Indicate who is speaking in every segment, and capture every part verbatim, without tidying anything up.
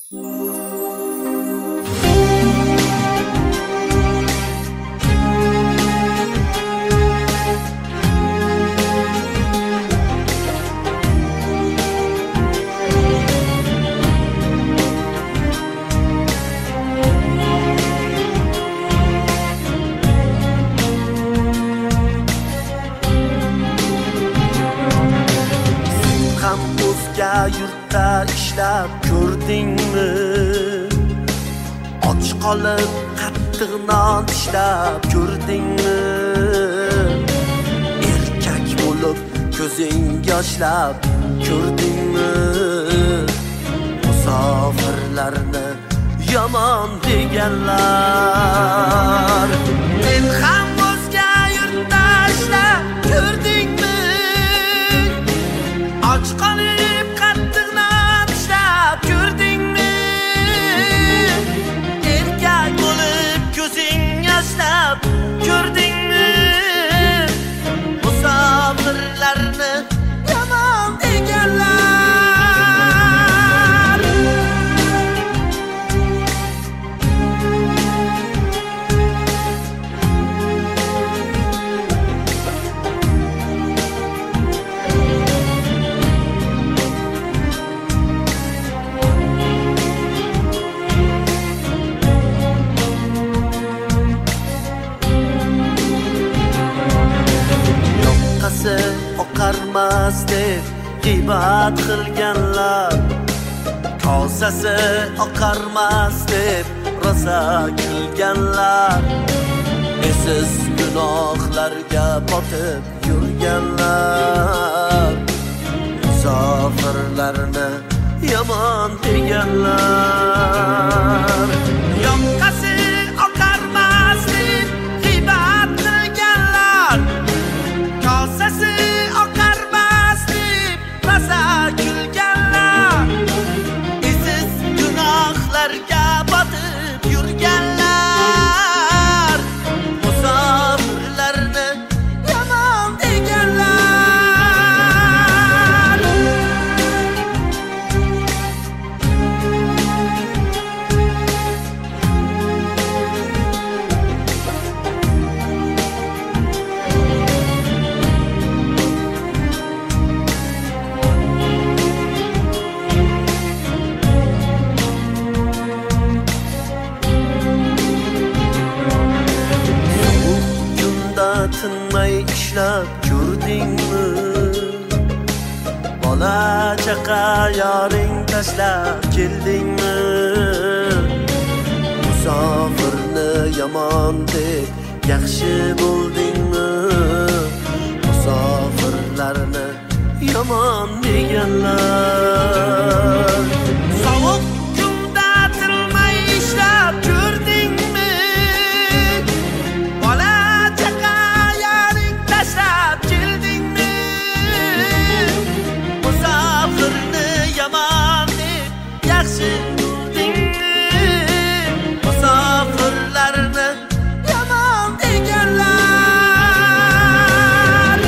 Speaker 1: Yurtda ishlab ko'rdingmi? Och qolib qattiq non ishlab ko'rdingmi? Erkak bo'lib ko'zing yoshlab ko'rdingmi? Musofirlarni yomon deganlar. Sen ham o'zga yurtda ishlab ko'rdingmi? Och qolib ko'rdingmi? Musofirlarni yomon deganlar. Oqarmas deb g'iybat qilganlar, kosasi oqarmas deb rosa kulganlar, esiz gunohlarga botib yurganlar, musofirlarni yomon deganlar. Yoqasi oqarmas deb g'iybat qilganlar, kosasi oqarmas deb rosa kulganlar, esiz gunohlarga botib yurganlar, musofirlarni yomon deganlar. Tinmay ishlab ko'rdingmi? Bola chaqa yoring tashlab keldingmi? Musofirni yomon deb yaxshi bo'ldingmi? Musofirlarni yomon deganlar. Sovuq kunda tinmay ishlab ko'rdingmi? Bola yaxshi bo'ldingmi? Musofirlarni yomon deganlar.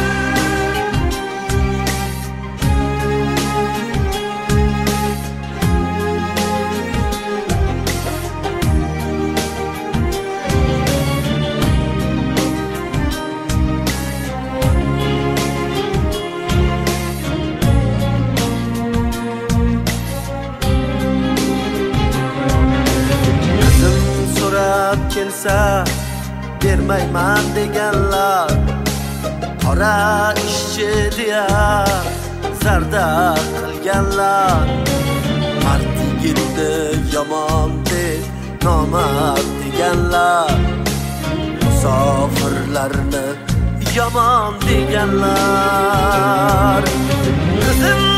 Speaker 1: Kelsa bermayman deganlar, qora ishchi deya zarda qilganlar, mard yigitni yomon deb nomard deganlar, musofirlarni yomon deganlar. Qizim